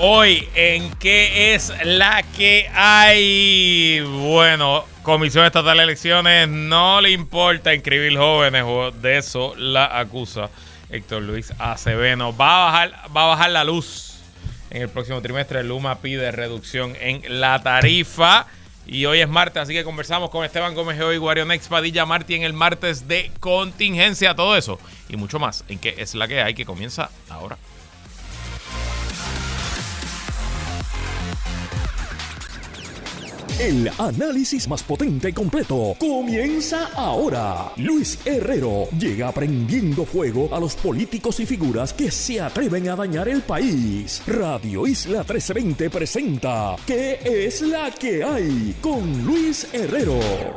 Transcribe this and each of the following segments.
Hoy, ¿en qué es la que hay? Bueno, Comisión Estatal de Elecciones no le importa inscribir jóvenes, o de eso la acusa Héctor Luis Aceveno. Va a bajar la luz en el próximo trimestre. Luma pide reducción en la tarifa. Y hoy es martes, así que conversamos con Esteban Gómez Geo y Guarionex Padilla Martí en el martes de contingencia. Todo eso y mucho más en qué es la que hay, que comienza ahora. El análisis más potente y completo comienza ahora. Luis Herrero llega prendiendo fuego a los políticos y figuras que se atreven a dañar el país. Radio Isla 1320 presenta ¿Qué es la que hay? Con Luis Herrero.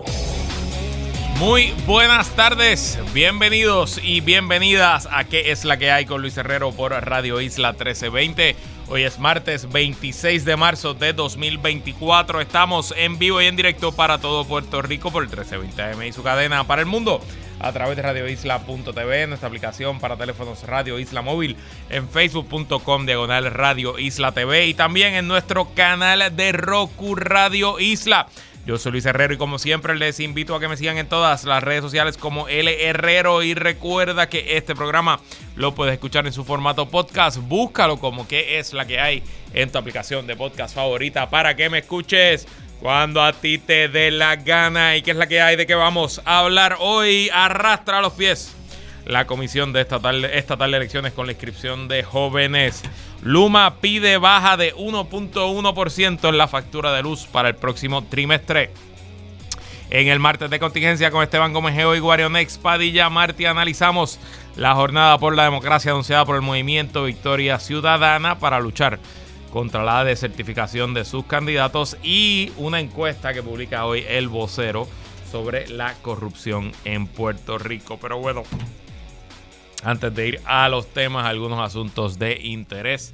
Muy buenas tardes, bienvenidos y bienvenidas a ¿Qué es la que hay? Con Luis Herrero por Radio Isla 1320. Hoy es martes 26 de marzo de 2024. Estamos en vivo y en directo para todo Puerto Rico por el 1320 AM y su cadena para el mundo a través de radioisla.tv, nuestra aplicación para teléfonos Radio Isla Móvil, en facebook.com/Radio Isla TV y también en nuestro canal de Roku Radio Isla. Yo soy Luis Herrero y como siempre les invito a que me sigan en todas las redes sociales como L Herrero, y recuerda que este programa lo puedes escuchar en su formato podcast. Búscalo como ¿Qué es la que hay? En tu aplicación de podcast favorita para que me escuches cuando a ti te dé la gana. ¿Y qué es la que hay? ¿De qué vamos a hablar hoy? Arrastra los pies la Comisión Estatal de Elecciones con la inscripción de jóvenes. Luma pide baja de 1.1% en la factura de luz para el próximo trimestre. En el martes de contingencia con Esteban Gómez Geo y Guarionex Padilla Martí analizamos la jornada por la democracia anunciada por el movimiento Victoria Ciudadana para luchar contra la desertificación de sus candidatos y una encuesta que publica hoy El Vocero sobre la corrupción en Puerto Rico. Pero bueno, antes de ir a los temas, algunos asuntos de interés.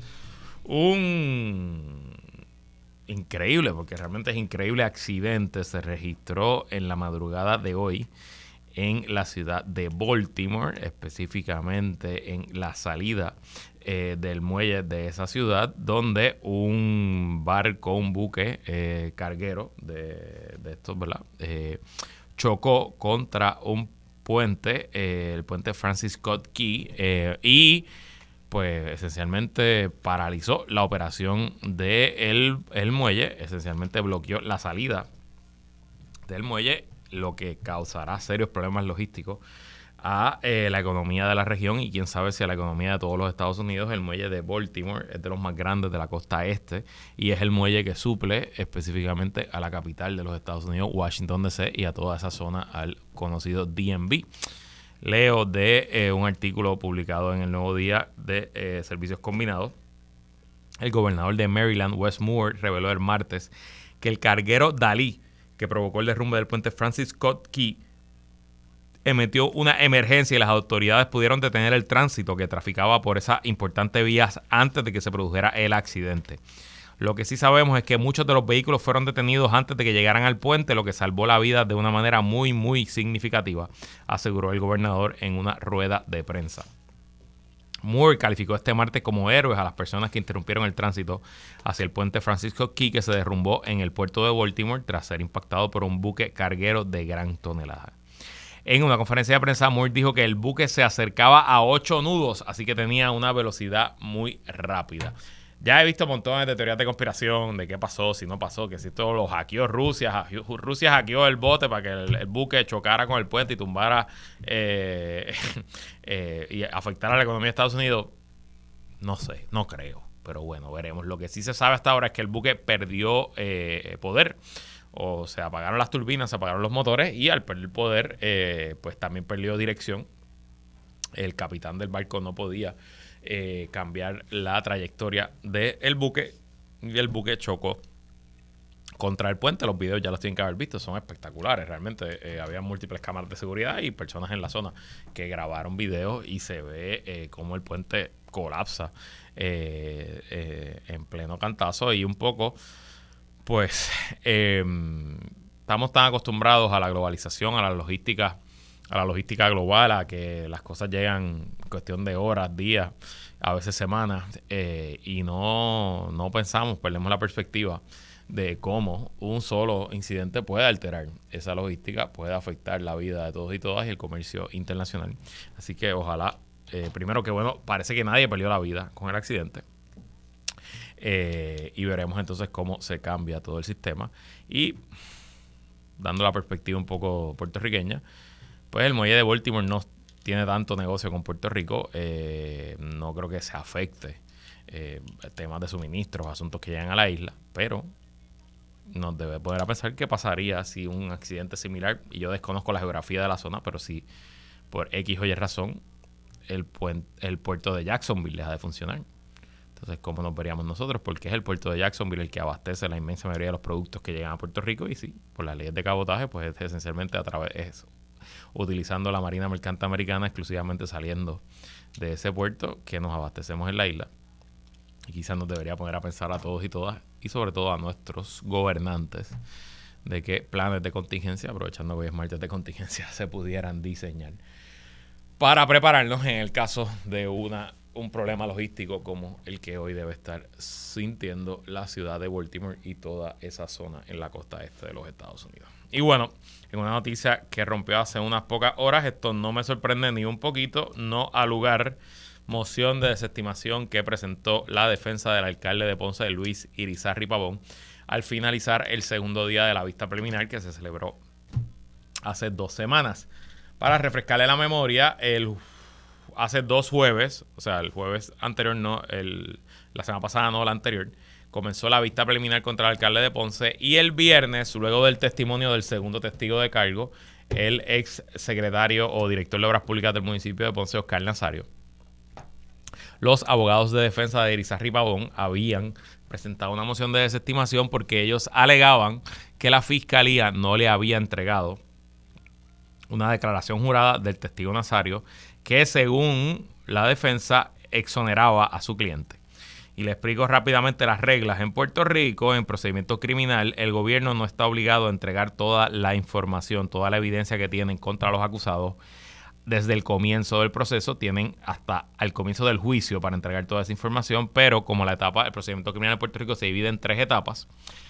Un increíble, porque realmente es increíble, accidente se registró en la madrugada de hoy en la ciudad de Baltimore, específicamente en la salida del muelle de esa ciudad, donde un barco, un buque carguero de estos, ¿verdad? Chocó contra un puente, el puente Francis Scott Key, y pues esencialmente paralizó la operación del muelle, esencialmente bloqueó la salida del muelle, lo que causará serios problemas logísticos a la economía de la región y quién sabe si a la economía de todos los Estados Unidos. El muelle de Baltimore es de los más grandes de la costa este y es el muelle que suple específicamente a la capital de los Estados Unidos, Washington DC, y a toda esa zona al conocido DMV. Leo de un artículo publicado en el Nuevo Día de Servicios Combinados. El gobernador de Maryland, Wes Moore, reveló el martes que el carguero Dalí, que provocó el derrumbe del puente Francis Scott Key, emitió una emergencia y las autoridades pudieron detener el tránsito que traficaba por esa importante vía antes de que se produjera el accidente. Lo que sí sabemos es que muchos de los vehículos fueron detenidos antes de que llegaran al puente, lo que salvó la vida de una manera muy, muy significativa, aseguró el gobernador en una rueda de prensa. Moore calificó este martes como héroes a las personas que interrumpieron el tránsito hacia el puente Francis Scott Key, que se derrumbó en el puerto de Baltimore tras ser impactado por un buque carguero de gran tonelada. En una conferencia de prensa, Moore dijo que el buque se acercaba a 8 nudos, así que tenía una velocidad muy rápida. Ya he visto montones de teorías de conspiración de qué pasó, si no pasó, que si esto lo hackeó Rusia. Rusia hackeó el bote para que el buque chocara con el puente y tumbara y afectara a la economía de Estados Unidos. No sé, no creo, pero bueno, veremos. Lo que sí se sabe hasta ahora es que el buque perdió poder. O se apagaron las turbinas, se apagaron los motores y al perder poder, pues también perdió dirección. El capitán del barco no podía cambiar la trayectoria del buque y el buque chocó contra el puente. Los videos ya los tienen que haber visto, son espectaculares. Realmente había múltiples cámaras de seguridad y personas en la zona que grabaron videos y se ve cómo el puente colapsa en pleno cantazo y un poco... Pues estamos tan acostumbrados a la globalización, a la logística global, a que las cosas llegan en cuestión de horas, días, a veces semanas, y no pensamos, perdemos la perspectiva de cómo un solo incidente puede alterar esa logística, puede afectar la vida de todos y todas y el comercio internacional. Así que ojalá, primero que bueno, parece que nadie perdió la vida con el accidente. Y veremos entonces cómo se cambia todo el sistema. Y dando la perspectiva un poco puertorriqueña, pues el muelle de Baltimore no tiene tanto negocio con Puerto Rico. No creo que se afecte temas de suministros, asuntos que llegan a la isla, pero nos debe poner a pensar qué pasaría si un accidente similar, y yo desconozco la geografía de la zona, pero si por X o Y razón el puerto de Jacksonville deja de funcionar. Entonces, ¿cómo nos veríamos nosotros? Porque es el puerto de Jacksonville el que abastece la inmensa mayoría de los productos que llegan a Puerto Rico, y sí, por las leyes de cabotaje, pues es esencialmente utilizando la Marina Mercante Americana, exclusivamente saliendo de ese puerto, que nos abastecemos en la isla. Y quizás nos debería poner a pensar a todos y todas, y sobre todo a nuestros gobernantes, de qué planes de contingencia, aprovechando que hoy es martes de contingencia, se pudieran diseñar para prepararnos en el caso de un problema logístico como el que hoy debe estar sintiendo la ciudad de Baltimore y toda esa zona en la costa este de los Estados Unidos. Y bueno, en una noticia que rompió hace unas pocas horas, esto no me sorprende ni un poquito, no al lugar moción de desestimación que presentó la defensa del alcalde de Ponce, Luis Irizarry Pavón, al finalizar el segundo día de la vista preliminar que se celebró hace 2 semanas. Para refrescarle la memoria, hace 2 jueves, o sea, el jueves anterior no, la semana pasada no, la anterior, comenzó la vista preliminar contra el alcalde de Ponce, y el viernes, luego del testimonio del segundo testigo de cargo, el ex secretario o director de Obras Públicas del municipio de Ponce, Oscar Nazario, los abogados de defensa de Irizarry Pavón habían presentado una moción de desestimación porque ellos alegaban que la fiscalía no le había entregado una declaración jurada del testigo Nazario que, según la defensa, exoneraba a su cliente. Y le explico rápidamente las reglas. En Puerto Rico, en procedimiento criminal, el gobierno no está obligado a entregar toda la información, toda la evidencia que tienen contra los acusados desde el comienzo del proceso. Tienen hasta el comienzo del juicio para entregar toda esa información, pero como el procedimiento criminal en Puerto Rico se divide en 3 etapas,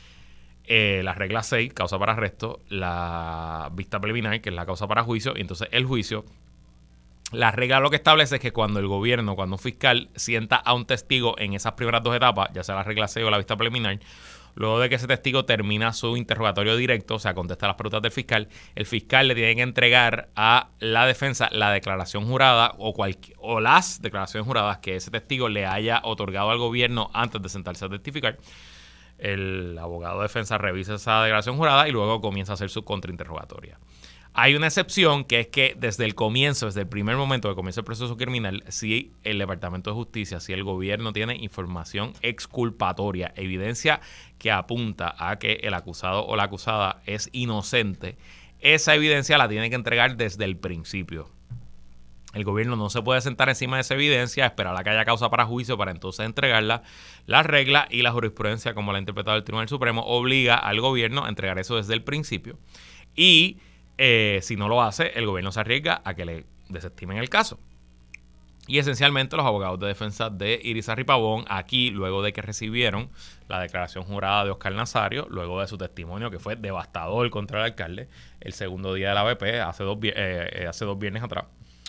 la regla 6, causa para arresto, la vista preliminar, que es la causa para juicio, y entonces el juicio. La regla lo que establece es que cuando el gobierno, cuando un fiscal sienta a un testigo en esas primeras 2 etapas, ya sea la regla 6 o la vista preliminar, luego de que ese testigo termina su interrogatorio directo, o sea, contesta las preguntas del fiscal, el fiscal le tiene que entregar a la defensa la declaración jurada o las declaraciones juradas que ese testigo le haya otorgado al gobierno antes de sentarse a testificar. El abogado de defensa revisa esa declaración jurada y luego comienza a hacer su contrainterrogatoria. Hay una excepción, que es que desde el comienzo, desde el primer momento que comienza el proceso criminal, si el Departamento de Justicia, si el gobierno tiene información exculpatoria, evidencia que apunta a que el acusado o la acusada es inocente, esa evidencia la tiene que entregar desde el principio. El gobierno no se puede sentar encima de esa evidencia, esperar a que haya causa para juicio para entonces entregarla. La regla y la jurisprudencia, como la ha interpretado el Tribunal Supremo, obliga al gobierno a entregar eso desde el principio. Y si no lo hace, el gobierno se arriesga a que le desestimen el caso. Y esencialmente los abogados de defensa de Irizarry Pavón, aquí, luego de que recibieron la declaración jurada de Oscar Nazario, luego de su testimonio que fue devastador contra el alcalde, el segundo día de la BP, hace dos viernes atrás,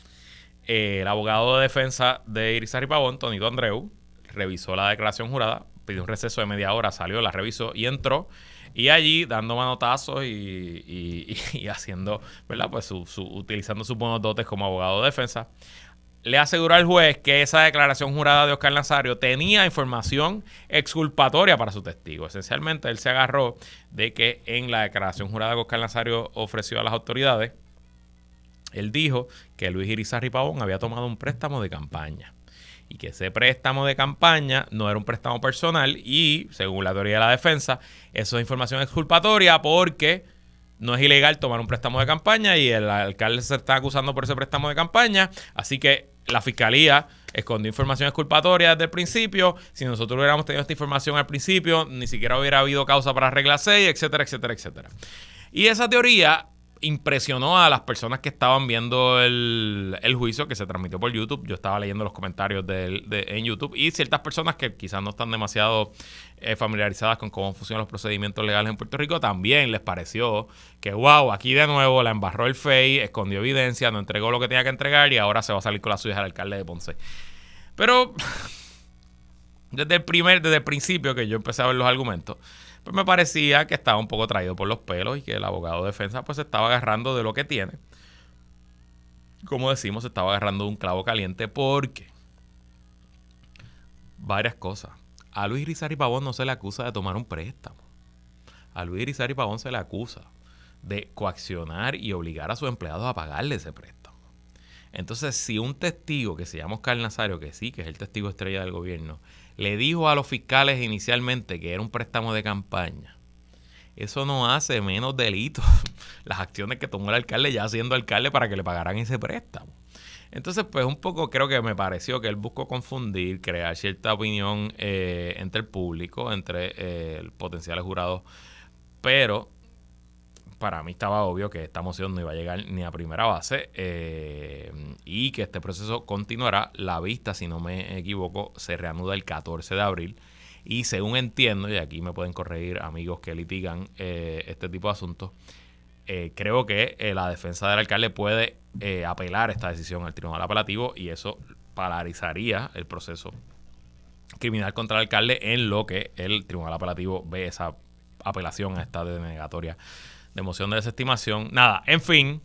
el abogado de defensa de Irizarry Pavón, Tonito Andreu, revisó la declaración jurada, pidió un receso de media hora, salió, la revisó y entró. Y allí, dando manotazos y haciendo, ¿verdad? Pues utilizando sus buenos dotes como abogado de defensa, le aseguró al juez que esa declaración jurada de Oscar Nazario tenía información exculpatoria para su testigo. Esencialmente, él se agarró de que en la declaración jurada que Oscar Nazario ofreció a las autoridades, él dijo que Luis Irizarry Pavón había tomado un préstamo de campaña. Y que ese préstamo de campaña no era un préstamo personal y, según la teoría de la defensa, eso es información exculpatoria porque no es ilegal tomar un préstamo de campaña y el alcalde se está acusando por ese préstamo de campaña. Así que la fiscalía escondió información exculpatoria desde el principio. Si nosotros hubiéramos tenido esta información al principio, ni siquiera hubiera habido causa para regla 6, etcétera, etcétera, etcétera. Y esa teoría impresionó a las personas que estaban viendo el juicio que se transmitió por YouTube. Yo estaba leyendo los comentarios en YouTube y ciertas personas que quizás no están demasiado familiarizadas con cómo funcionan los procedimientos legales en Puerto Rico, también les pareció que, wow, aquí de nuevo la embarró el FEI, escondió evidencia, no entregó lo que tenía que entregar y ahora se va a salir con la suya al alcalde de Ponce. Pero desde el principio que yo empecé a ver los argumentos, pues me parecía que estaba un poco traído por los pelos y que el abogado de defensa pues se estaba agarrando de lo que tiene. Como decimos, se estaba agarrando de un clavo caliente porque varias cosas. A Luis Irizarry Pavón no se le acusa de tomar un préstamo. A Luis Irizarry Pavón se le acusa de coaccionar y obligar a sus empleados a pagarle ese préstamo. Entonces, si un testigo que se llama Oscar Nazario, que sí, que es el testigo estrella del gobierno, le dijo a los fiscales inicialmente que era un préstamo de campaña, eso no hace menos delito las acciones que tomó el alcalde ya siendo alcalde para que le pagaran ese préstamo. Entonces, pues un poco creo que me pareció que él buscó confundir, crear cierta opinión entre el público, entre potenciales jurados, pero para mí estaba obvio que esta moción no iba a llegar ni a primera base y que este proceso continuará. La vista, si no me equivoco, se reanuda el 14 de abril y según entiendo, y aquí me pueden corregir amigos que litigan este tipo de asuntos, creo que la defensa del alcalde puede apelar esta decisión al tribunal apelativo y eso paralizaría el proceso criminal contra el alcalde en lo que el tribunal apelativo ve esa apelación a esta denegatoria de moción de desestimación. Nada, en fin,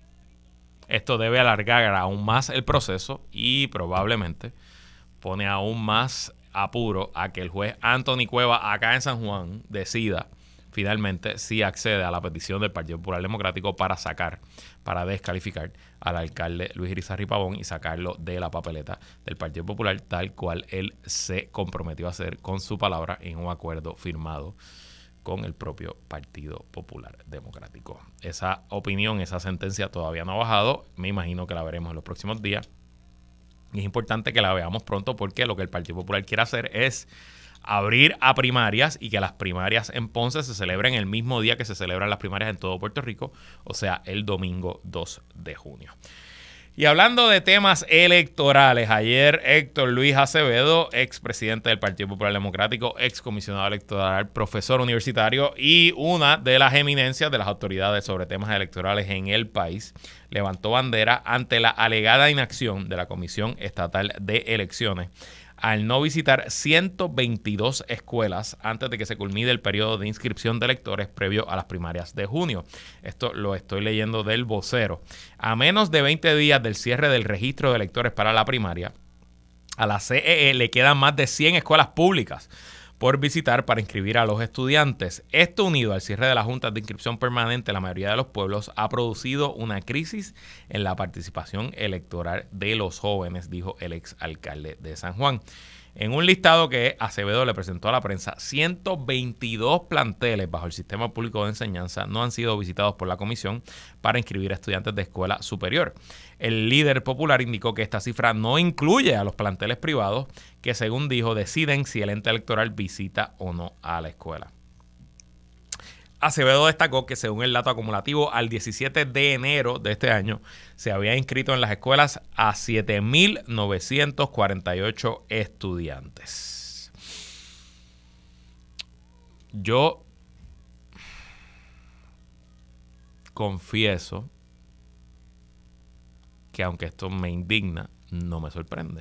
esto debe alargar aún más el proceso y probablemente pone aún más apuro a que el juez Anthony Cueva acá en San Juan decida finalmente si accede a la petición del Partido Popular Democrático para descalificar al alcalde Luis Irizarry Pavón y sacarlo de la papeleta del Partido Popular tal cual él se comprometió a hacer con su palabra en un acuerdo firmado con el propio Partido Popular Democrático. Esa opinión, esa sentencia todavía no ha bajado. Me imagino que la veremos en los próximos días. Y es importante que la veamos pronto porque lo que el Partido Popular quiere hacer es abrir a primarias y que las primarias en Ponce se celebren el mismo día que se celebran las primarias en todo Puerto Rico, o sea, el domingo 2 de junio. Y hablando de temas electorales, ayer Héctor Luis Acevedo, expresidente del Partido Popular Democrático, excomisionado electoral, profesor universitario y una de las eminencias de las autoridades sobre temas electorales en el país, levantó bandera ante la alegada inacción de la Comisión Estatal de Elecciones al no visitar 122 escuelas antes de que se culmine el periodo de inscripción de electores previo a las primarias de junio. Esto lo estoy leyendo del Vocero. A menos de 20 días del cierre del registro de electores para la primaria, a la CEE le quedan más de 100 escuelas públicas por visitar para inscribir a los estudiantes. Esto, unido al cierre de las juntas de inscripción permanente en la mayoría de los pueblos, ha producido una crisis en la participación electoral de los jóvenes, dijo el exalcalde de San Juan. En un listado que Acevedo le presentó a la prensa, 122 planteles bajo el sistema público de enseñanza no han sido visitados por la comisión para inscribir a estudiantes de escuela superior. El líder popular indicó que esta cifra no incluye a los planteles privados que, según dijo, deciden si el ente electoral visita o no a la escuela. Acevedo destacó que según el dato acumulativo al 17 de enero de este año se había inscrito en las escuelas a 7.948 estudiantes. Yo confieso que aunque esto me indigna, no me sorprende.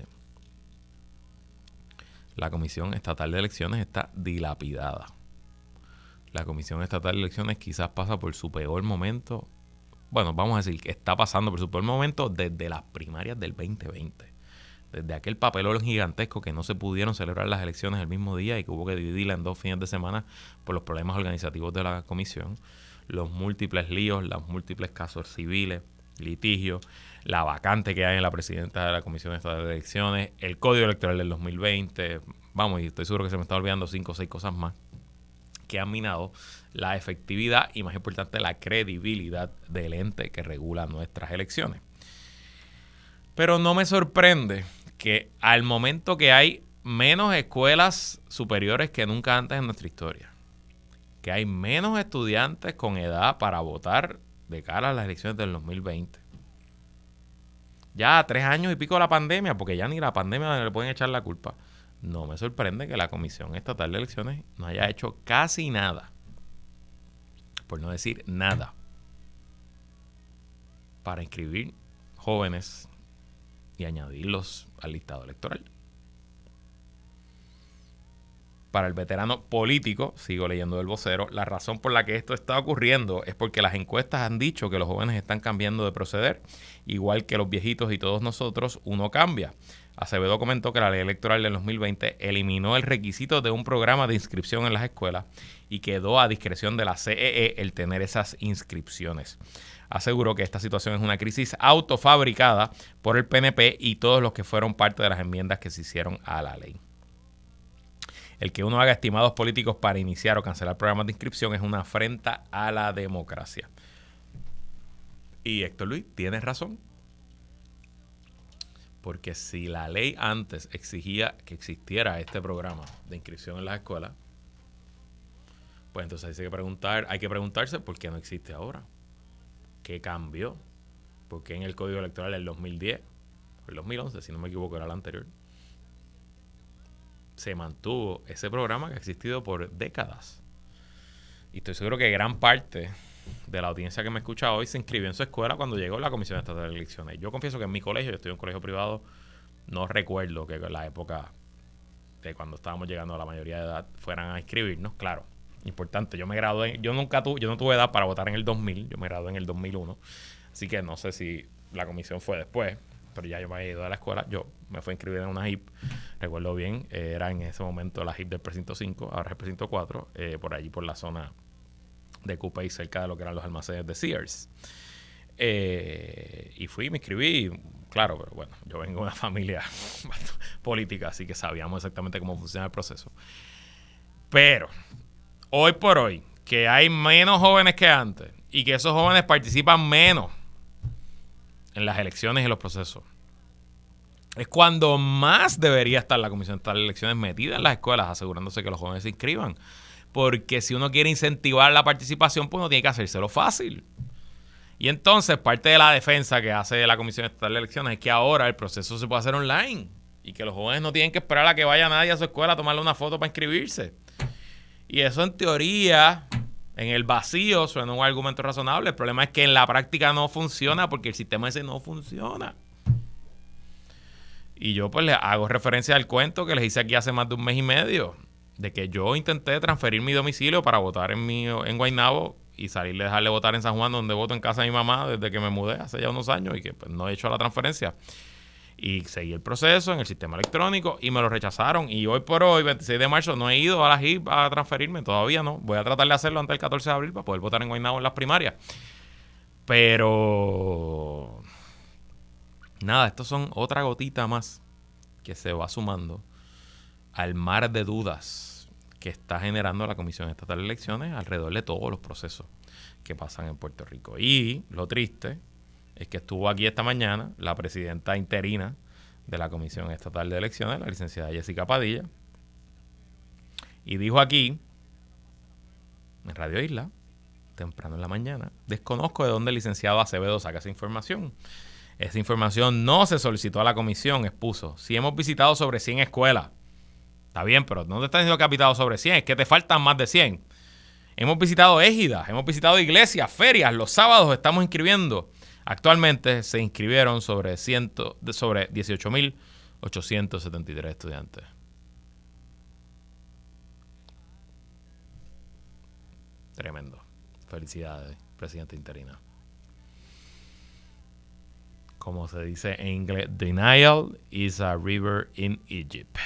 La Comisión Estatal de Elecciones está dilapidada. La Comisión Estatal de Elecciones quizás pasa por su peor momento. Bueno, vamos a decir que está pasando por su peor momento desde las primarias del 2020. Desde aquel papelón gigantesco que no se pudieron celebrar las elecciones el mismo día y que hubo que dividirla en 2 fines de semana por los problemas organizativos de la comisión. Los múltiples líos, los múltiples casos civiles, litigios, la vacante que hay en la presidenta de la Comisión Estatal de Elecciones, el Código Electoral del 2020. Vamos, y estoy seguro que se me está olvidando 5 o 6 cosas más que han minado la efectividad y, más importante, la credibilidad del ente que regula nuestras elecciones. Pero no me sorprende que al momento que hay menos escuelas superiores que nunca antes en nuestra historia, que hay menos estudiantes con edad para votar de cara a las elecciones del 2020. Ya 3 años y pico de la pandemia, porque ya ni la pandemia le pueden echar la culpa. No me sorprende que la Comisión Estatal de Elecciones no haya hecho casi nada, por no decir nada, para inscribir jóvenes y añadirlos al listado electoral. Para el veterano político, sigo leyendo del vocero, la razón por la que esto está ocurriendo es porque las encuestas han dicho que los jóvenes están cambiando de proceder, igual que los viejitos y todos nosotros, uno cambia. Acevedo comentó que la ley electoral del 2020 eliminó el requisito de un programa de inscripción en las escuelas y quedó a discreción de la CEE el tener esas inscripciones. Aseguró que esta situación es una crisis autofabricada por el PNP y todos los que fueron parte de las enmiendas que se hicieron a la ley. El que uno haga estimados políticos para iniciar o cancelar programas de inscripción es una afrenta a la democracia. Y Héctor Luis, tienes razón. Porque si la ley antes exigía que existiera este programa de inscripción en las escuelas, pues entonces hay que preguntarse por qué no existe ahora. ¿Qué cambió? ¿Por qué en el Código Electoral del 2010, o el 2011, si no me equivoco, era el anterior, se mantuvo ese programa que ha existido por décadas? Y estoy seguro que gran parte de la audiencia que me escucha hoy se inscribió en su escuela cuando llegó la Comisión Estatal de Elecciones. Yo confieso que en mi colegio, yo estoy en un colegio privado, no recuerdo que en la época de cuando estábamos llegando a la mayoría de edad fueran a inscribirnos. Claro, importante, yo me gradué, yo no tuve edad para votar en el 2000, yo me gradué en el 2001, así que no sé si la comisión fue después, pero ya yo me había ido de la escuela. Yo me fui a inscribir en una HIP, recuerdo bien, era en ese momento la HIP del precinto 5, ahora es el precinto 4, por allí por la zona de Cupey, cerca de lo que eran los almacenes de Sears. Y fui, me inscribí, claro, pero bueno, yo vengo de una familia política, así que sabíamos exactamente cómo funciona el proceso. Pero, hoy por hoy, que hay menos jóvenes que antes y que esos jóvenes participan menos en las elecciones y los procesos, es cuando más debería estar la Comisión Estatal de Elecciones metida en las escuelas, asegurándose que los jóvenes se inscriban. Porque si uno quiere incentivar la participación, pues uno tiene que hacérselo fácil. Y entonces, parte de la defensa que hace la Comisión Estatal de Elecciones es que ahora el proceso se puede hacer online y que los jóvenes no tienen que esperar a que vaya nadie a su escuela a tomarle una foto para inscribirse. Y eso, en teoría, en el vacío, suena un argumento razonable. El problema es que en la práctica no funciona porque el sistema ese no funciona. Y yo pues les hago referencia al cuento que les hice aquí hace más de un mes y medio, de que yo intenté transferir mi domicilio para votar en Guaynabo y salirle, dejarle votar en San Juan, donde voto en casa de mi mamá desde que me mudé hace ya unos años y que pues, no he hecho la transferencia. Y seguí el proceso en el sistema electrónico y me lo rechazaron. Y hoy por hoy, 26 de marzo, no he ido a la HIP a transferirme. Todavía no. Voy a tratar de hacerlo antes del 14 de abril para poder votar en Guaynabo en las primarias. Pero nada, estos son otra gotita más que se va sumando al mar de dudas que está generando la Comisión Estatal de Elecciones alrededor de todos los procesos que pasan en Puerto Rico. Y lo triste es que estuvo aquí esta mañana la presidenta interina de la Comisión Estatal de Elecciones, la licenciada Jessica Padilla, y dijo aquí, en Radio Isla, temprano en la mañana, desconozco de dónde el licenciado Acevedo saca esa información. Esa información no se solicitó a la comisión, expuso. Si hemos visitado sobre 100 escuelas. Está bien, pero no te estás diciendo que has visitado sobre 100, es que te faltan más de 100. Hemos visitado égidas, hemos visitado iglesias, ferias, los sábados estamos inscribiendo. Actualmente se inscribieron sobre 18.873 estudiantes. Tremendo. Felicidades, presidenta interina. Como se dice en inglés, denial is a river in Egypt.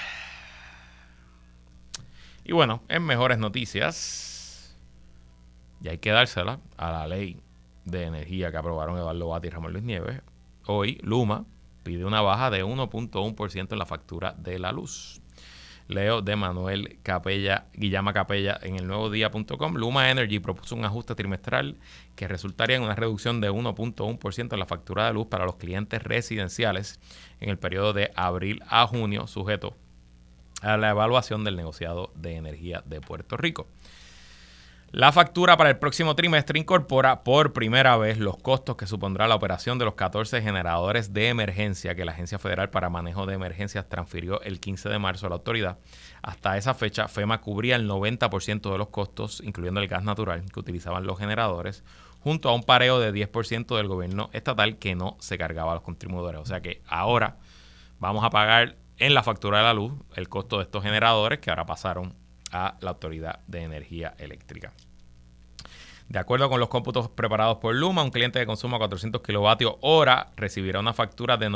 Y bueno, en mejores noticias, y hay que dársela a la ley de energía que aprobaron Eduardo Batia y Ramón Luis Nieves. Hoy, Luma pide una baja de 1.1% en la factura de la luz. Leo de Manuel Guillama Capella en elnuevodía.com. Luma Energy propuso un ajuste trimestral que resultaría en una reducción de 1.1% en la factura de luz para los clientes residenciales en el periodo de abril a junio, sujeto a la evaluación del negociado de energía de Puerto Rico. La factura para el próximo trimestre incorpora por primera vez los costos que supondrá la operación de los 14 generadores de emergencia que la Agencia Federal para Manejo de Emergencias transfirió el 15 de marzo a la autoridad. Hasta esa fecha, FEMA cubría el 90% de los costos, incluyendo el gas natural que utilizaban los generadores, junto a un pareo de 10% del gobierno estatal que no se cargaba a los contribuyentes. O sea que ahora vamos a pagar en la factura de la luz el costo de estos generadores que ahora pasaron a la Autoridad de Energía Eléctrica. De acuerdo con los cómputos preparados por Luma, un cliente que consuma 400 kilovatios hora recibirá una factura de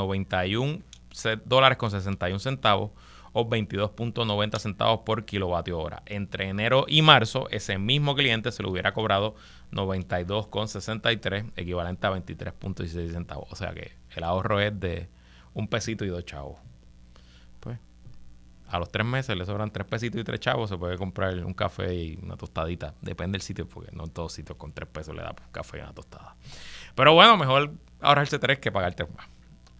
$91.61 o 22.90 centavos por kilovatio hora. Entre enero y marzo, ese mismo cliente se le hubiera cobrado 92.63, equivalente a 23.16 centavos. O sea que el ahorro es de $1 y 2 chavos. Pues a los 3 meses le sobran 3 pesitos y 3 chavos, se puede comprar un café y una tostadita. Depende del sitio, porque no en todos sitios con 3 pesos le da un café y una tostada. Pero bueno, mejor ahorrarse 3 que pagar 3 más.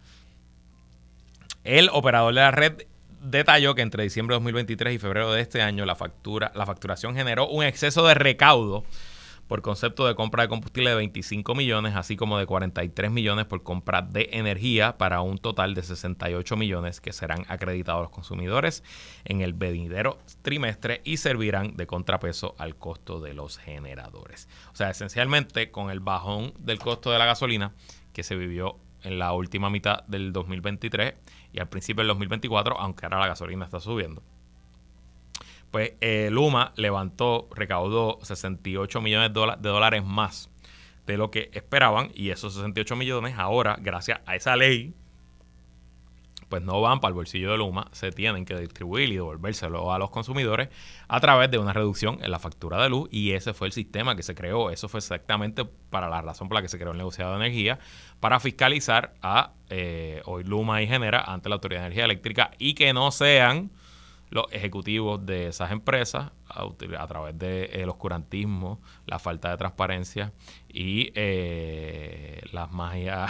El operador de la red detalló que entre diciembre de 2023 y febrero de este año la facturación generó un exceso de recaudo por concepto de compra de combustible de 25 millones, así como de 43 millones por compra de energía, para un total de 68 millones que serán acreditados a los consumidores en el venidero trimestre y servirán de contrapeso al costo de los generadores. O sea, esencialmente con el bajón del costo de la gasolina que se vivió en la última mitad del 2023 y al principio del 2024, aunque ahora la gasolina está subiendo, pues Luma recaudó 68 millones de dólares más de lo que esperaban, y esos 68 millones ahora, gracias a esa ley, pues no van para el bolsillo de Luma, se tienen que distribuir y devolvérselo a los consumidores a través de una reducción en la factura de luz, y ese fue el sistema que se creó. Eso fue exactamente para la razón por la que se creó el negociado de energía, para fiscalizar a hoy Luma y Genera ante la Autoridad de Energía Eléctrica, y que no sean los ejecutivos de esas empresas a través del oscurantismo, la falta de transparencia y las magias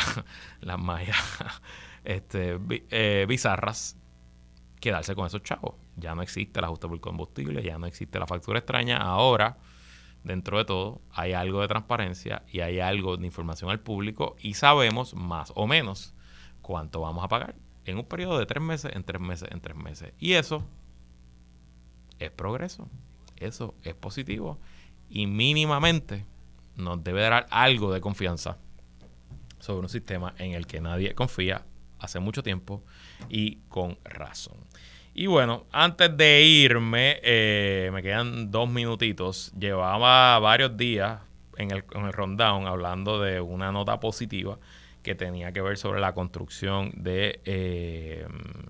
bizarras, quedarse con esos chavos. Ya no existe el ajuste por combustible, ya no existe la factura extraña. Ahora, dentro de todo, hay algo de transparencia y hay algo de información al público, y sabemos más o menos cuánto vamos a pagar en un periodo de 3 meses, en 3 meses, en 3 meses. Y eso es progreso, eso es positivo, y mínimamente nos debe dar algo de confianza sobre un sistema en el que nadie confía hace mucho tiempo, y con razón. Y bueno, antes de irme, me quedan 2 minutitos. Llevaba varios días en el rundown hablando de una nota positiva que tenía que ver sobre la construcción de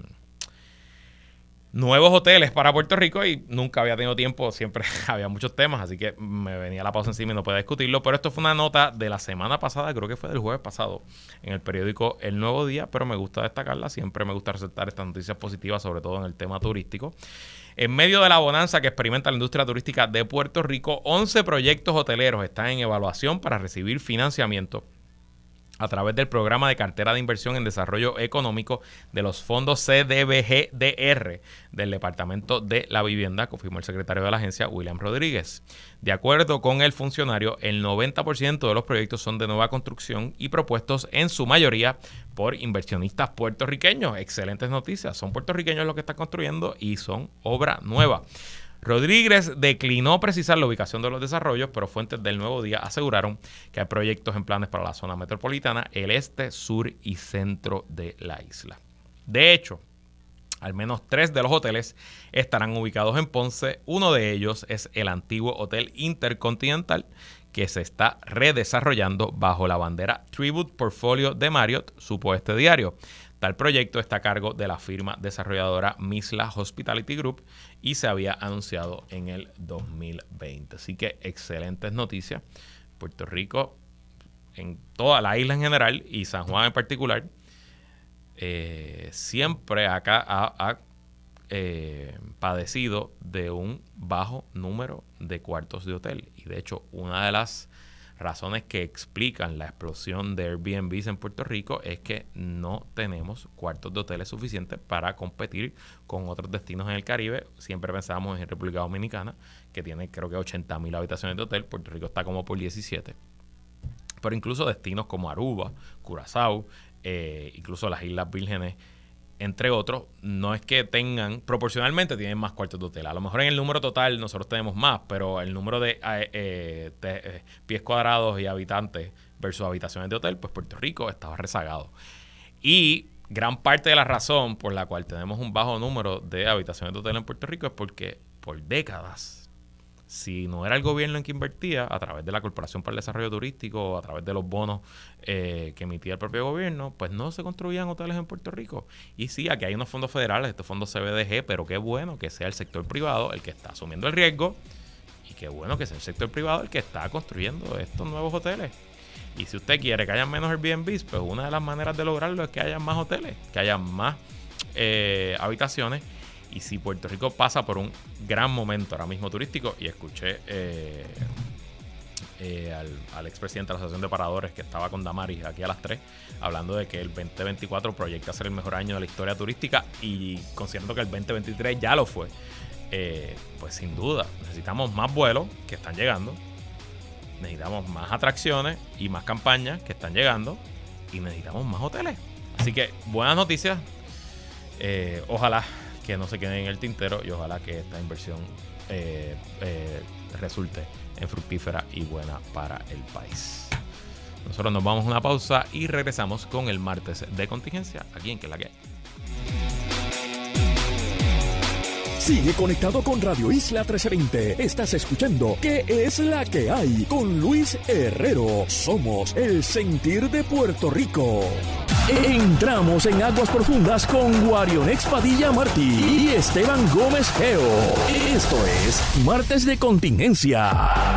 nuevos hoteles para Puerto Rico, y nunca había tenido tiempo, siempre había muchos temas, así que me venía la pausa encima y no podía discutirlo. Pero esto fue una nota de la semana pasada, creo que fue del jueves pasado, en el periódico El Nuevo Día, pero me gusta destacarla. Siempre me gusta resaltar estas noticias positivas, sobre todo en el tema turístico. En medio de la bonanza que experimenta la industria turística de Puerto Rico, 11 proyectos hoteleros están en evaluación para recibir financiamiento a través del Programa de Cartera de Inversión en Desarrollo Económico de los fondos CDBGDR del Departamento de la Vivienda, confirmó el secretario de la agencia, William Rodríguez. De acuerdo con el funcionario, el 90% de los proyectos son de nueva construcción y propuestos en su mayoría por inversionistas puertorriqueños. Excelentes noticias, son puertorriqueños los que están construyendo y son obra nueva. Rodríguez declinó precisar la ubicación de los desarrollos, pero fuentes del Nuevo Día aseguraron que hay proyectos en planes para la zona metropolitana, el este, sur y centro de la isla. De hecho, al menos 3 de los hoteles estarán ubicados en Ponce. Uno de ellos es el antiguo Hotel Intercontinental, que se está redesarrollando bajo la bandera Tribute Portfolio de Marriott, supo este diario. Tal proyecto está a cargo de la firma desarrolladora Misla Hospitality Group y se había anunciado en el 2020. Así que excelentes noticias. Puerto Rico, en toda la isla en general y San Juan en particular, siempre acá ha padecido de un bajo número de cuartos de hotel. Y de hecho, una de las razones que explican la explosión de Airbnbs en Puerto Rico es que no tenemos cuartos de hoteles suficientes para competir con otros destinos en el Caribe. Siempre pensábamos en República Dominicana, que tiene creo que 80,000 habitaciones de hotel. Puerto Rico está como por 17. Pero incluso destinos como Aruba, Curazao, incluso las Islas Vírgenes, entre otros, no es que tengan, proporcionalmente tienen más cuartos de hotel. A lo mejor en el número total nosotros tenemos más, pero el número de pies cuadrados y habitantes versus habitaciones de hotel, pues Puerto Rico estaba rezagado. Y gran parte de la razón por la cual tenemos un bajo número de habitaciones de hotel en Puerto Rico es porque por décadas, si no era el gobierno en que invertía, a través de la Corporación para el Desarrollo Turístico o a través de los bonos que emitía el propio gobierno, pues no se construían hoteles en Puerto Rico. Y sí, aquí hay unos fondos federales, estos fondos CBDG, pero qué bueno que sea el sector privado el que está asumiendo el riesgo y qué bueno que sea el sector privado el que está construyendo estos nuevos hoteles. Y si usted quiere que haya menos Airbnbs, pues una de las maneras de lograrlo es que haya más hoteles, que haya más habitaciones. Y si Puerto Rico pasa por un gran momento ahora mismo turístico, y escuché al expresidente de la Asociación de Paradores que estaba con Damaris aquí a las 3, hablando de que el 2024 proyecta ser el mejor año de la historia turística y considerando que el 2023 ya lo fue, pues sin duda necesitamos más vuelos que están llegando, necesitamos más atracciones y más campañas que están llegando y necesitamos más hoteles. Así que buenas noticias, ojalá que no se queden en el tintero y ojalá que esta inversión resulte en fructífera y buena para el país. Nosotros nos vamos a una pausa y regresamos con el martes de contingencia aquí en Que La Que Hay. Sigue conectado con Radio Isla 1320. Estás escuchando ¿Qué es la que hay? Con Luis Herrero. Somos el sentir de Puerto Rico. Entramos en aguas profundas con Guarionex Padilla Martí y Esteban Gómez Geo. Esto es Martes de Contingencia.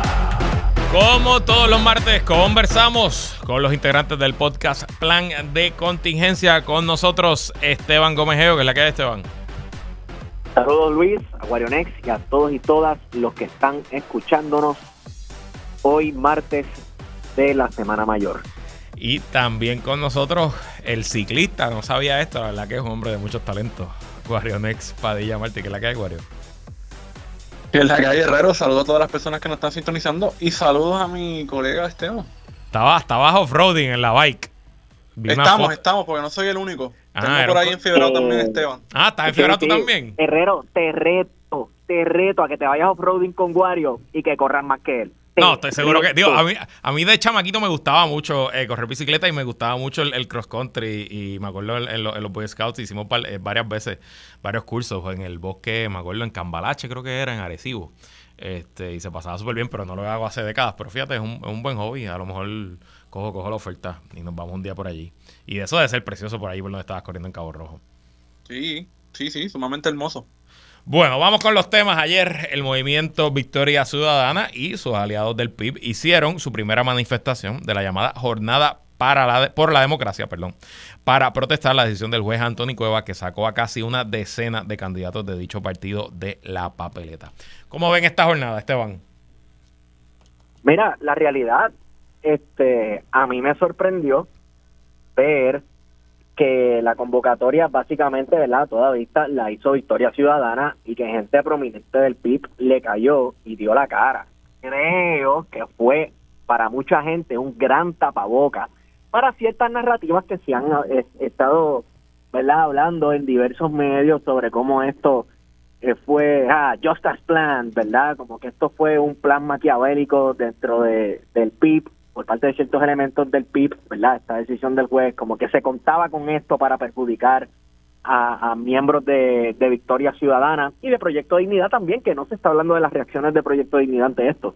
Como todos los martes, conversamos con los integrantes del podcast Plan de Contingencia. Con nosotros Esteban Gómez Geo, que es la que hay, Esteban. Saludos Luis, a Guarionex y a todos y todas los que están escuchándonos hoy martes de la Semana Mayor. Y también con nosotros el ciclista, no sabía esto, la verdad que es un hombre de muchos talentos, Guarionex Padilla Martí, que es la que hay, Guario. Que es la que hay, Herrero. Saludos a todas las personas que nos están sintonizando y saludos a mi colega Esteban. Estabas off-roading en la bike. Estamos, porque no soy el único. Tengo por ahí enfiebrado también Esteban. ¿Estás enfiebrado tú también? Herrero, te reto a que te vayas off-roading con Guario y que corras más que él. No, estoy seguro que... Digo, a mí de chamaquito me gustaba mucho correr bicicleta y me gustaba mucho el cross country. Y me acuerdo en los Boy Scouts hicimos varias veces varios cursos en el bosque, me acuerdo en Cambalache, creo que era, en Arecibo. Y se pasaba súper bien, pero no lo hago hace décadas. Pero fíjate, es un buen hobby. A lo mejor cojo la oferta y nos vamos un día por allí. Y eso debe ser precioso por ahí, por donde estabas corriendo en Cabo Rojo. Sí, sumamente hermoso. Bueno, vamos con los temas. Ayer el movimiento Victoria Ciudadana y sus aliados del PIB hicieron su primera manifestación de la llamada Jornada por la Democracia, para protestar la decisión del juez Anthony Cuevas, que sacó a casi una decena de candidatos de dicho partido de la papeleta. ¿Cómo ven esta jornada, Esteban? Mira, la realidad, a mí me sorprendió ver que la convocatoria básicamente, ¿verdad?, a toda vista la hizo Victoria Ciudadana y que gente prominente del PIB le cayó y dio la cara. Creo que fue para mucha gente un gran tapabocas para ciertas narrativas que se han estado, ¿verdad?, hablando en diversos medios sobre cómo esto fue Justice Plan, ¿verdad?, como que esto fue un plan maquiavélico dentro del PIB por parte de ciertos elementos del PIB, ¿verdad? Esta decisión del juez, como que se contaba con esto para perjudicar a miembros de Victoria Ciudadana y de Proyecto Dignidad también, que no se está hablando de las reacciones de Proyecto Dignidad ante esto.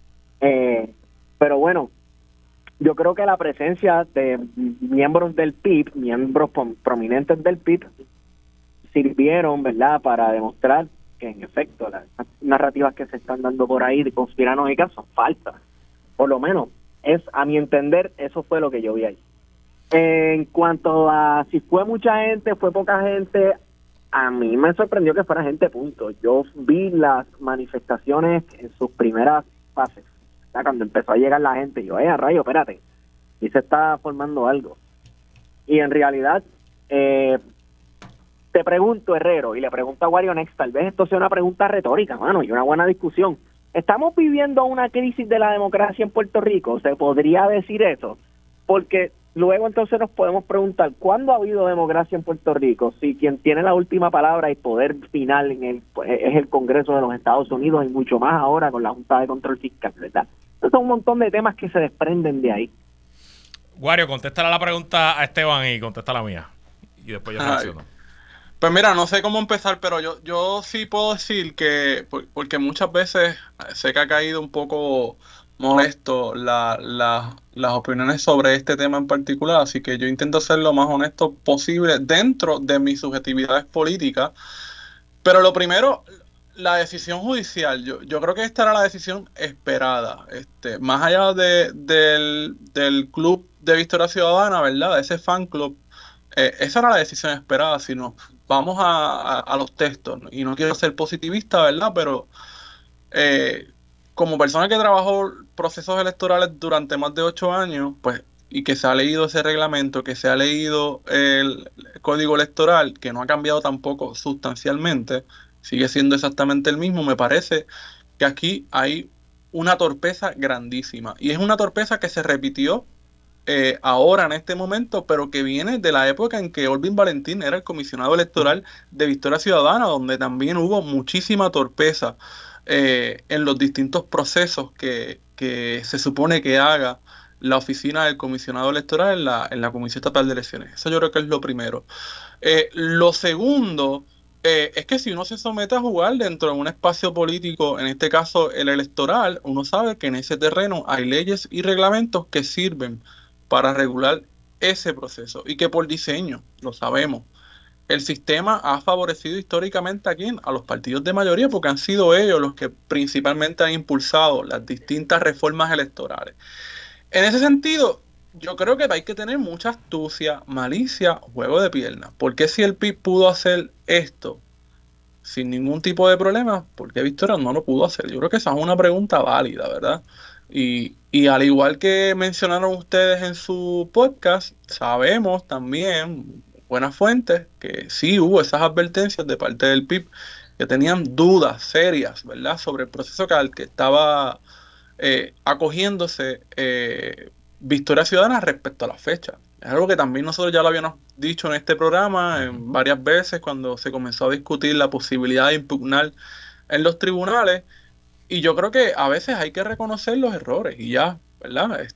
Pero bueno, yo creo que la presencia de miembros del PIB, miembros prominentes del PIB, sirvieron, ¿verdad?, para demostrar que en efecto las narrativas que se están dando por ahí de conspiranoicas son falsas. Por lo menos, a mi entender, eso fue lo que yo vi ahí. En cuanto a si fue mucha gente, fue poca gente, a mí me sorprendió que fuera gente, punto. Yo vi las manifestaciones en sus primeras fases, sea, cuando empezó a llegar la gente, yo, rayo, espérate, y se está formando algo. Y en realidad, te pregunto, Herrero, y le pregunto a Wario Next, tal vez esto sea una pregunta retórica, mano, y una buena discusión. ¿Estamos viviendo una crisis de la democracia en Puerto Rico? ¿Se podría decir eso? Porque luego entonces nos podemos preguntar, ¿cuándo ha habido democracia en Puerto Rico? Si quien tiene la última palabra y poder final es el Congreso de los Estados Unidos, y mucho más ahora con la Junta de Control Fiscal, ¿verdad? Entonces son un montón de temas que se desprenden de ahí. Wario, contéstale la pregunta a Esteban y contesta la mía. Y después yo reacciono. Pues mira, no sé cómo empezar, pero yo sí puedo decir que, porque muchas veces sé que ha caído un poco molesto las opiniones sobre este tema en particular, así que yo intento ser lo más honesto posible dentro de mis subjetividades políticas. Pero lo primero, la decisión judicial, yo creo que esta era la decisión esperada, más allá del club de Victoria Ciudadana, ¿verdad? Ese fan club, esa era la decisión esperada, sino vamos a los textos, ¿no? Y no quiero ser positivista, ¿verdad? Pero como persona que trabajó procesos electorales durante más de 8 años, pues, y que se ha leído ese reglamento, que se ha leído el código electoral, que no ha cambiado tampoco sustancialmente, sigue siendo exactamente el mismo, me parece que aquí hay una torpeza grandísima. Y es una torpeza que se repitió ahora en este momento, pero que viene de la época en que Olvin Valentín era el comisionado electoral de Victoria Ciudadana, donde también hubo muchísima torpeza en los distintos procesos que se supone que haga la oficina del comisionado electoral en la Comisión Estatal de Elecciones. Eso yo creo que es lo primero. Lo segundo es que si uno se somete a jugar dentro de un espacio político, en este caso el electoral, uno sabe que en ese terreno hay leyes y reglamentos que sirven para regular ese proceso y que por diseño, lo sabemos, el sistema ha favorecido históricamente a los partidos de mayoría porque han sido ellos los que principalmente han impulsado las distintas reformas electorales. En ese sentido, yo creo que hay que tener mucha astucia, malicia, juego de piernas. Porque si el PIB pudo hacer esto sin ningún tipo de problema, ¿por qué Victoria no lo pudo hacer? Yo creo que esa es una pregunta válida, ¿verdad? Y al igual que mencionaron ustedes en su podcast, sabemos también, buenas fuentes, que sí hubo esas advertencias de parte del PIB que tenían dudas serias, ¿verdad?, sobre el proceso al que estaba acogiéndose Victoria Ciudadana respecto a la fecha. Es algo que también nosotros ya lo habíamos dicho en este programa en varias veces cuando se comenzó a discutir la posibilidad de impugnar en los tribunales. Y yo creo que a veces hay que reconocer los errores y ya, ¿verdad?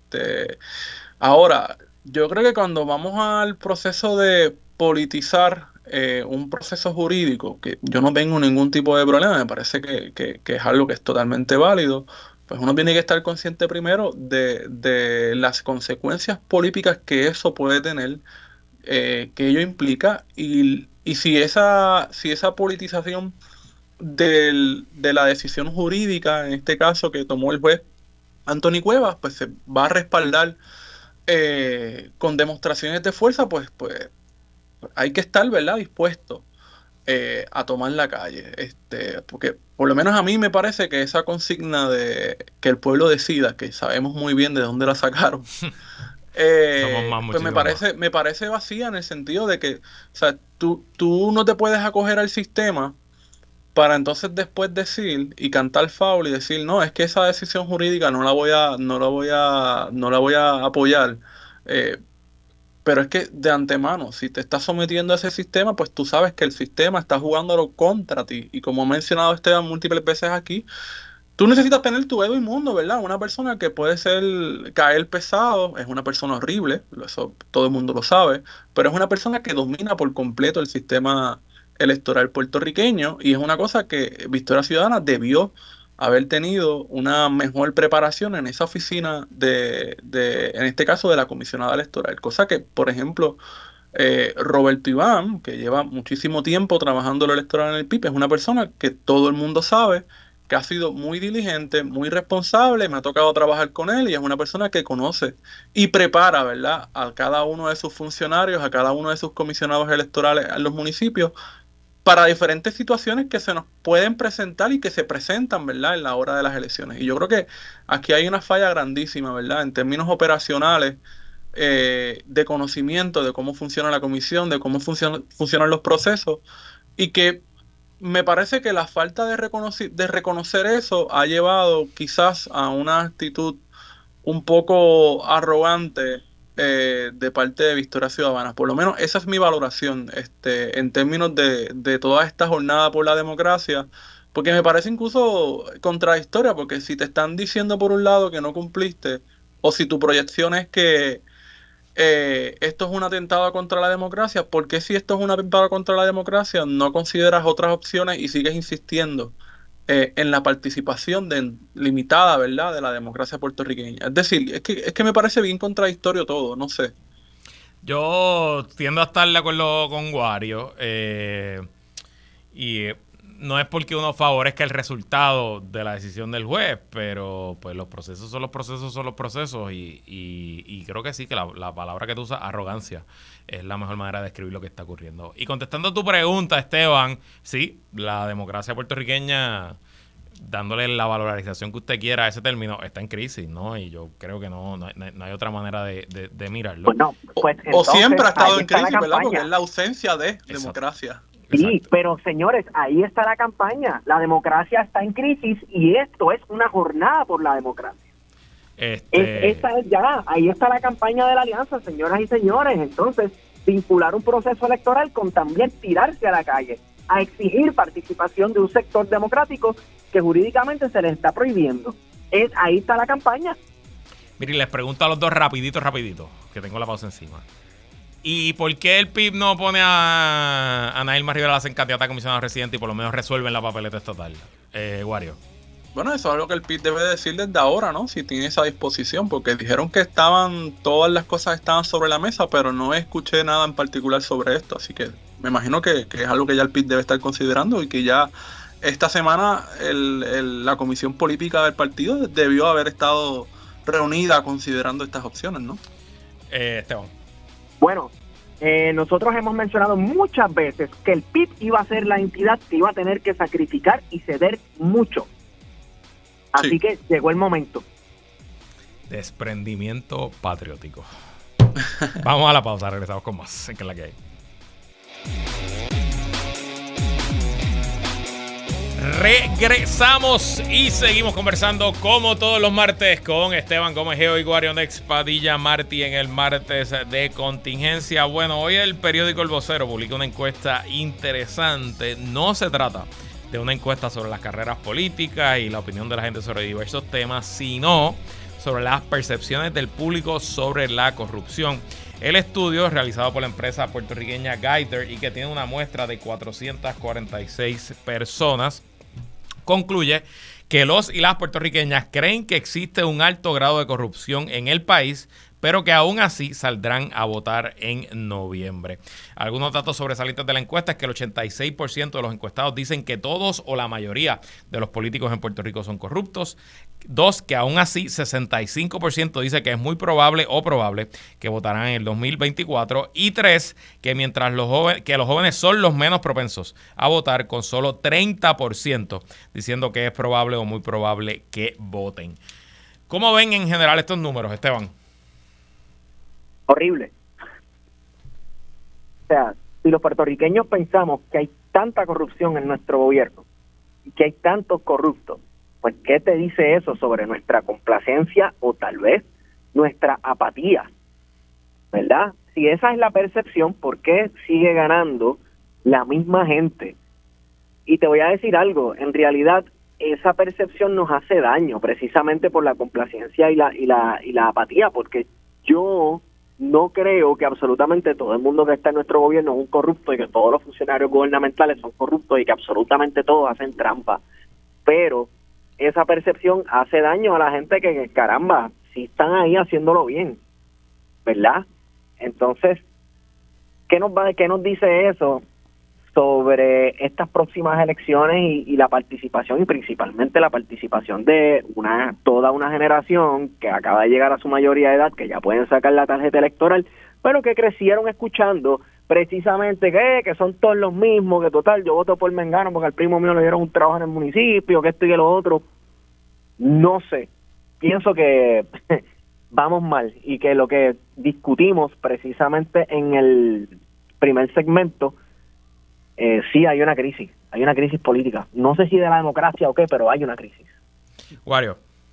Ahora, yo creo que cuando vamos al proceso de politizar un proceso jurídico, que yo no tengo ningún tipo de problema, me parece que es algo que es totalmente válido, pues uno tiene que estar consciente primero de las consecuencias políticas que eso puede tener, que ello implica, y si esa politización de la decisión jurídica, en este caso que tomó el juez Anthony Cuevas, pues se va a respaldar con demostraciones de fuerza, pues hay que estar, ¿verdad?, dispuesto a tomar la calle, porque por lo menos a mí me parece que esa consigna de que el pueblo decida, que sabemos muy bien de dónde la sacaron, pues me parece vacía en el sentido de que, o sea, tú no te puedes acoger al sistema para entonces después decir y cantar foul y decir, no, es que esa decisión jurídica no la voy a apoyar. Pero es que de antemano, si te estás sometiendo a ese sistema, pues tú sabes que el sistema está jugándolo contra ti. Y como he mencionado Esteban múltiples veces aquí, tú necesitas tener tu ego inmundo, ¿verdad? Una persona que puede caer pesado, es una persona horrible, eso todo el mundo lo sabe, pero es una persona que domina por completo el sistema electoral puertorriqueño, y es una cosa que Victoria Ciudadana debió haber tenido una mejor preparación en esa oficina en este caso de la comisionada electoral, cosa que, por ejemplo, Roberto Iván, que lleva muchísimo tiempo trabajando lo electoral en el PIB, es una persona que todo el mundo sabe que ha sido muy diligente, muy responsable, me ha tocado trabajar con él y es una persona que conoce y prepara, ¿verdad?, a cada uno de sus funcionarios, a cada uno de sus comisionados electorales en los municipios para diferentes situaciones que se nos pueden presentar y que se presentan, ¿verdad?, en la hora de las elecciones. Y yo creo que aquí hay una falla grandísima, ¿verdad?, en términos operacionales, de conocimiento de cómo funciona la comisión, de cómo funcionan los procesos, y que me parece que la falta de reconocer eso ha llevado quizás a una actitud un poco arrogante de parte de Victoria Ciudadana. Por lo menos esa es mi valoración en términos de toda esta jornada por la democracia, porque me parece incluso contradictoria, porque si te están diciendo por un lado que no cumpliste, o si tu proyección es que esto es un atentado contra la democracia, ¿por qué si esto es un atentado contra la democracia no consideras otras opciones y sigues insistiendo en la participación limitada, ¿verdad?, de la democracia puertorriqueña? Es decir, es que me parece bien contradictorio todo, no sé. Yo tiendo a estar de acuerdo con Wario, y no es porque uno favorezca el resultado de la decisión del juez, pero pues los procesos son los procesos, y creo que sí, que la palabra que tú usas, arrogancia, es la mejor manera de describir lo que está ocurriendo. Y contestando a tu pregunta, Esteban, sí, la democracia puertorriqueña, dándole la valorización que usted quiera a ese término, está en crisis, ¿no? Y yo creo que no hay otra manera de mirarlo. Bueno, pues O entonces, siempre ha estado ahí en está la crisis, ¿verdad? campaña. Porque es la ausencia de democracia. Sí, Exacto. pero señores, ahí está la campaña. La democracia está en crisis y esto es una jornada por la democracia. Ahí está la campaña de la alianza, señoras y señores. Entonces, vincular un proceso electoral con también tirarse a la calle a exigir participación de un sector democrático que jurídicamente se les está prohibiendo. Ahí está la campaña. Mire, les pregunto a los dos rapidito, que tengo la pausa encima. ¿Y por qué el PIB no pone a Nailma Rivera Lacen candidata a comisionado residente y por lo menos resuelven la papeleta estatal? Wario. Bueno, eso es algo que el PIB debe decir desde ahora, ¿no? Si tiene esa disposición, porque dijeron que todas las cosas estaban sobre la mesa, pero no escuché nada en particular sobre esto, así que me imagino que es algo que ya el PIB debe estar considerando y que ya esta semana la comisión política del partido debió haber estado reunida considerando estas opciones, ¿no? Esteban. Bueno, nosotros hemos mencionado muchas veces que el PIB iba a ser la entidad que iba a tener que sacrificar y ceder mucho. Así Sí. que llegó el momento. Desprendimiento patriótico. Vamos a la pausa, regresamos con más, que es la que hay. Regresamos y seguimos conversando como todos los martes con Esteban Gómez Geo y Wario Nex Padilla Martí en el martes de contingencia. Bueno, hoy el periódico El Vocero publica una encuesta interesante. No se trata de una encuesta sobre las carreras políticas y la opinión de la gente sobre diversos temas, sino sobre las percepciones del público sobre la corrupción. El estudio es realizado por la empresa puertorriqueña Guider y que tiene una muestra de 446 personas, concluye que los y las puertorriqueñas creen que existe un alto grado de corrupción en el país, pero que aún así saldrán a votar en noviembre. Algunos datos sobresalientes de la encuesta es que el 86% de los encuestados dicen que todos o la mayoría de los políticos en Puerto Rico son corruptos. 2, que aún así 65% dice que es muy probable o probable que votarán en el 2024. Y 3, que mientras los jóvenes son los menos propensos a votar, con solo 30% diciendo que es probable o muy probable que voten. ¿Cómo ven en general estos números, Esteban? Horrible. O sea, si los puertorriqueños pensamos que hay tanta corrupción en nuestro gobierno y que hay tantos corruptos, pues ¿qué te dice eso sobre nuestra complacencia o tal vez nuestra apatía? ¿Verdad? Si esa es la percepción, ¿por qué sigue ganando la misma gente? Y te voy a decir algo, en realidad esa percepción nos hace daño precisamente por la complacencia y la apatía, porque yo no creo que absolutamente todo el mundo que está en nuestro gobierno es un corrupto y que todos los funcionarios gubernamentales son corruptos y que absolutamente todos hacen trampa. Pero esa percepción hace daño a la gente que caramba, sí están ahí haciéndolo bien, ¿verdad? Entonces, ¿qué nos dice eso sobre estas próximas elecciones y la participación, y principalmente la participación de toda una generación que acaba de llegar a su mayoría de edad, que ya pueden sacar la tarjeta electoral, pero que crecieron escuchando precisamente que son todos los mismos, que total, yo voto por Mengano porque al primo mío le dieron un trabajo en el municipio, que esto y que lo otro. No sé, pienso que vamos mal y que lo que discutimos precisamente en el primer segmento, sí hay una crisis política. No sé si de la democracia o qué, pero hay una crisis. Wario.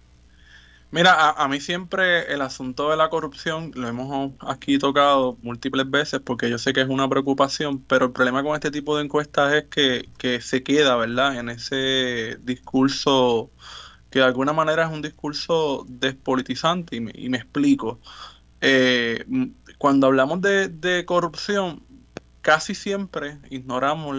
Mira, a mí siempre el asunto de la corrupción lo hemos aquí tocado múltiples veces porque yo sé que es una preocupación, pero el problema con este tipo de encuestas es que se queda, ¿verdad?, en ese discurso que de alguna manera es un discurso despolitizante y me explico. Cuando hablamos de corrupción, casi siempre ignoramos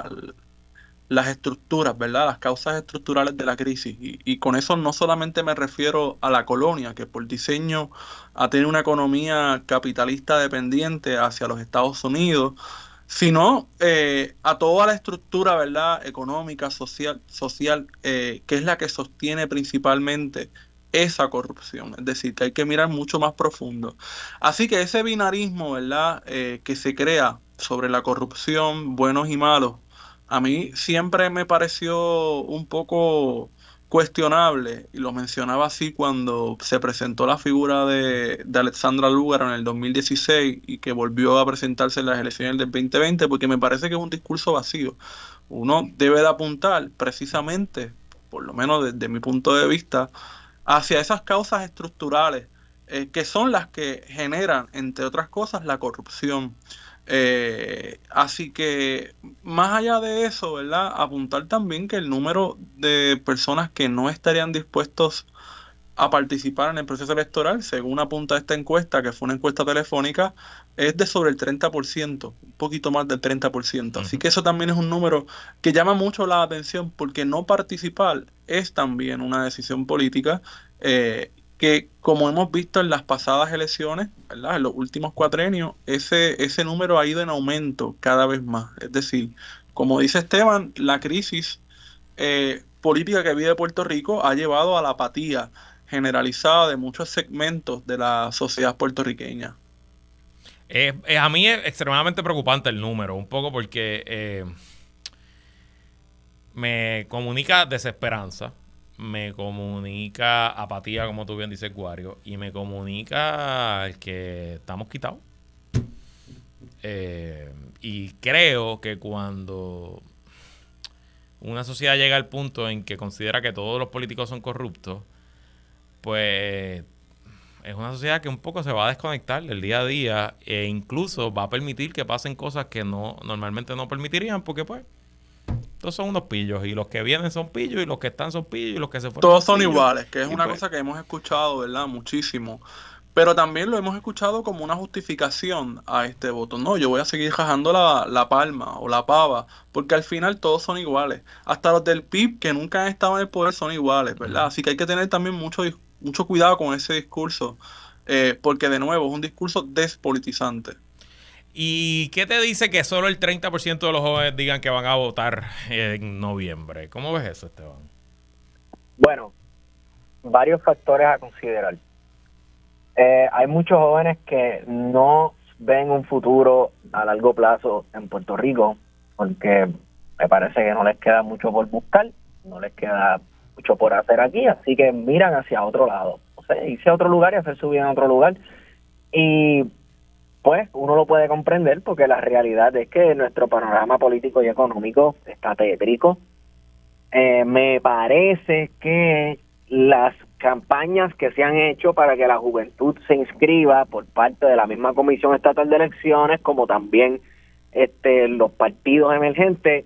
las estructuras, ¿verdad? Las causas estructurales de la crisis. Y con eso no solamente me refiero a la colonia, que por diseño ha tenido una economía capitalista dependiente hacia los Estados Unidos, sino a toda la estructura, ¿verdad?, económica, social, que es la que sostiene principalmente esa corrupción. Es decir, que hay que mirar mucho más profundo. Así que ese binarismo, ¿verdad?, que se crea sobre la corrupción, buenos y malos, a mí siempre me pareció un poco cuestionable, y lo mencionaba así cuando se presentó la figura de Alexandra Lúgaro en el 2016 y que volvió a presentarse en las elecciones del 2020, porque me parece que es un discurso vacío. Uno debe de apuntar precisamente, por lo menos desde mi punto de vista, hacia esas causas estructurales que son las que generan, entre otras cosas, la corrupción. Así que más allá de eso, ¿verdad?, apuntar también que el número de personas que no estarían dispuestos a participar en el proceso electoral, según apunta esta encuesta, que fue una encuesta telefónica, es de sobre el 30%, un poquito más del 30%. Así que eso también es un número que llama mucho la atención, porque no participar es también una decisión política que, como hemos visto en las pasadas elecciones, ¿verdad?, en los últimos cuatrenios, ese número ha ido en aumento cada vez más. Es decir, como dice Esteban, la crisis política que vive Puerto Rico ha llevado a la apatía generalizada de muchos segmentos de la sociedad puertorriqueña. A mí es extremadamente preocupante el número, un poco porque me comunica desesperanza, me comunica apatía, como tú bien dices, Wario, y me comunica que estamos quitados. Y creo que cuando una sociedad llega al punto en que considera que todos los políticos son corruptos, pues es una sociedad que un poco se va a desconectar del día a día e incluso va a permitir que pasen cosas que normalmente no permitirían, porque pues todos son unos pillos y los que vienen son pillos y los que están son pillos y los que se fueron todos son pillos. Iguales, que es una cosa que hemos escuchado, ¿verdad?, muchísimo. Pero también lo hemos escuchado como una justificación a este voto. No, yo voy a seguir rajando la palma o la pava, porque al final todos son iguales. Hasta los del PIB, que nunca han estado en el poder, son iguales, ¿verdad? Así que hay que tener también mucho cuidado con ese discurso, porque de nuevo es un discurso despolitizante. ¿Y qué te dice que solo el 30% de los jóvenes digan que van a votar en noviembre? ¿Cómo ves eso, Esteban? Bueno, varios factores a considerar. Hay muchos jóvenes que no ven un futuro a largo plazo en Puerto Rico porque me parece que no les queda mucho por buscar, no les queda mucho por hacer aquí, así que miran hacia otro lado, o sea, irse a otro lugar y hacer su vida en otro lugar. Y pues uno lo puede comprender porque la realidad es que nuestro panorama político y económico está tétrico. Me parece que las campañas que se han hecho para que la juventud se inscriba por parte de la misma Comisión Estatal de Elecciones, como también los partidos emergentes,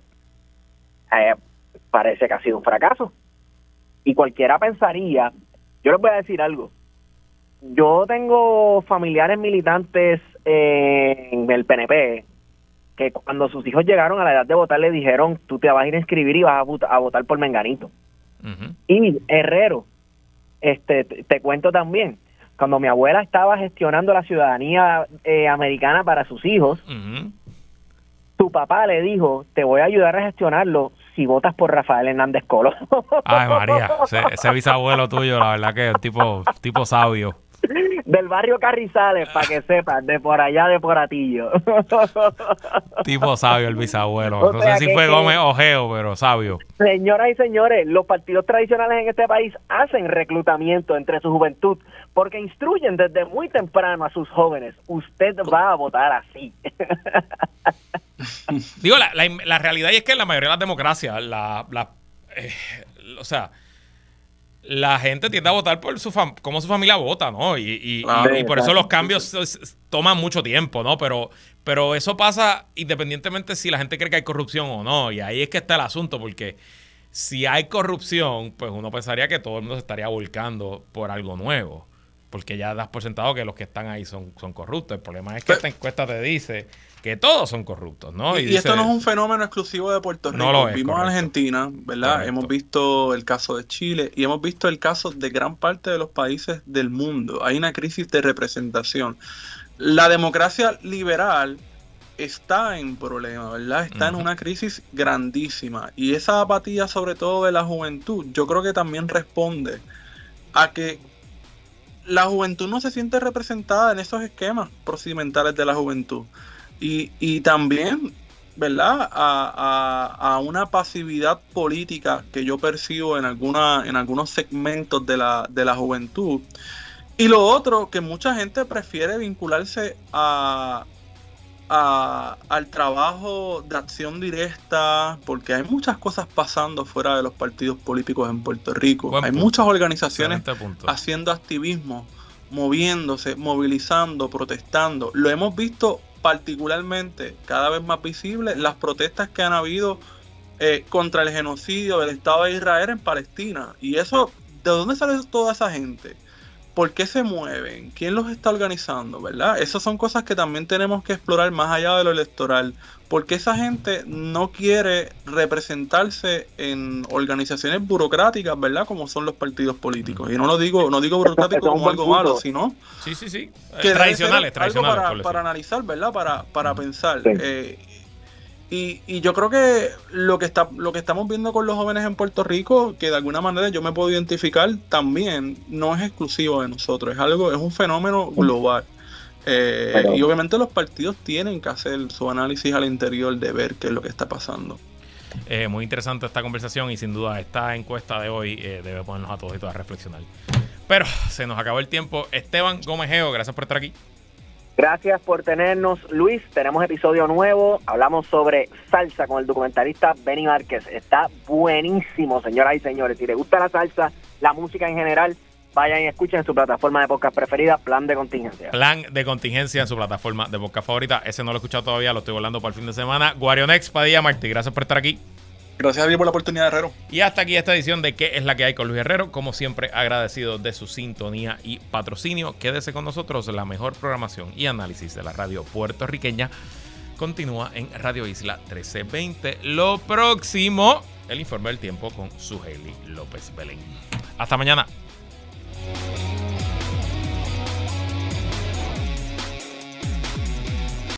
parece que ha sido un fracaso. Y cualquiera pensaría, yo les voy a decir algo, yo tengo familiares militantes en el PNP que cuando sus hijos llegaron a la edad de votar le dijeron, tú te vas a ir a inscribir y vas a votar por Menganito. Uh-huh. Y Herrero, te cuento también, cuando mi abuela estaba gestionando la ciudadanía americana para sus hijos, uh-huh, su papá le dijo, te voy a ayudar a gestionarlo si votas por Rafael Hernández Colón. Ay, María, ese bisabuelo tuyo, la verdad que es un tipo sabio. Del barrio Carrizales, para que sepas, de por allá de Poratillo. Tipo sabio el bisabuelo. O No sea sé si que- fue Gómez o Geo, pero sabio. Señoras y señores, los partidos tradicionales en este país hacen reclutamiento entre su juventud porque instruyen desde muy temprano a sus jóvenes. Usted va a votar así. Digo, la realidad es que en la mayoría de las democracias, o sea, la gente tiende a votar por cómo su familia vota, ¿no? Y por eso los cambios toman mucho tiempo, ¿no? Pero eso pasa independientemente si la gente cree que hay corrupción o no. Y ahí es que está el asunto, porque si hay corrupción, pues uno pensaría que todo el mundo se estaría volcando por algo nuevo. Porque ya das por sentado que los que están ahí son corruptos. El problema es que esta encuesta te dice que todos son corruptos, ¿no? Y esto no es un fenómeno exclusivo de Puerto Rico. No lo es, Vimos correcto. a Argentina, ¿verdad? Correcto. Hemos visto el caso de Chile y hemos visto el caso de gran parte de los países del mundo. Hay una crisis de representación. La democracia liberal está en problema, ¿verdad? Está en una crisis grandísima. Y esa apatía, sobre todo de la juventud, yo creo que también responde a que la juventud no se siente representada en esos esquemas procedimentales de la juventud. Y también, ¿verdad? A una pasividad política que yo percibo en algunos segmentos de la juventud. Y lo otro, que mucha gente prefiere vincularse al trabajo de acción directa, porque hay muchas cosas pasando fuera de los partidos políticos en Puerto Rico. Buen Hay punto. muchas organizaciones Excelente punto. haciendo activismo, moviéndose, movilizando, protestando. Lo hemos visto particularmente cada vez más visible las protestas que han habido contra el genocidio del Estado de Israel en Palestina. Y eso, ¿de dónde sale toda esa gente? ¿Por qué se mueven? ¿Quién los está organizando? ¿Verdad? Esas son cosas que también tenemos que explorar más allá de lo electoral. ¿Por qué esa gente no quiere representarse en organizaciones burocráticas, ¿verdad? Como son los partidos políticos. Y no digo burocrático como algo malo, sino Sí. que Tradicionales, algo por para decir. analizar, ¿verdad? Para pensar. Sí. Y yo creo que lo que estamos viendo con los jóvenes en Puerto Rico, que de alguna manera yo me puedo identificar también, no es exclusivo de nosotros, es un fenómeno global. Y obviamente los partidos tienen que hacer su análisis al interior de ver qué es lo que está pasando. Muy interesante esta conversación y sin duda esta encuesta de hoy debe ponernos a todos y todas a reflexionar. Pero se nos acabó el tiempo. Esteban Gómez Geo, gracias por estar aquí. Gracias por tenernos, Luis. Tenemos episodio nuevo. Hablamos sobre salsa con el documentalista Benny Márquez. Está buenísimo, señoras y señores. Si les gusta la salsa, la música en general, vayan y escuchen en su plataforma de podcast preferida, Plan de Contingencia. Plan de contingencia en su plataforma de podcast favorita. Ese no lo he escuchado todavía, lo estoy volando para el fin de semana. Guarionex, Padilla Martí, gracias por estar aquí. Gracias a ti por la oportunidad, Herrero. Y hasta aquí esta edición de ¿Qué es la que hay con Luis Herrero? Como siempre, agradecido de su sintonía y patrocinio. Quédese con nosotros. La mejor programación y análisis de la radio puertorriqueña continúa en Radio Isla 1320. Lo próximo, el informe del tiempo con Sujeli López Belén. Hasta mañana.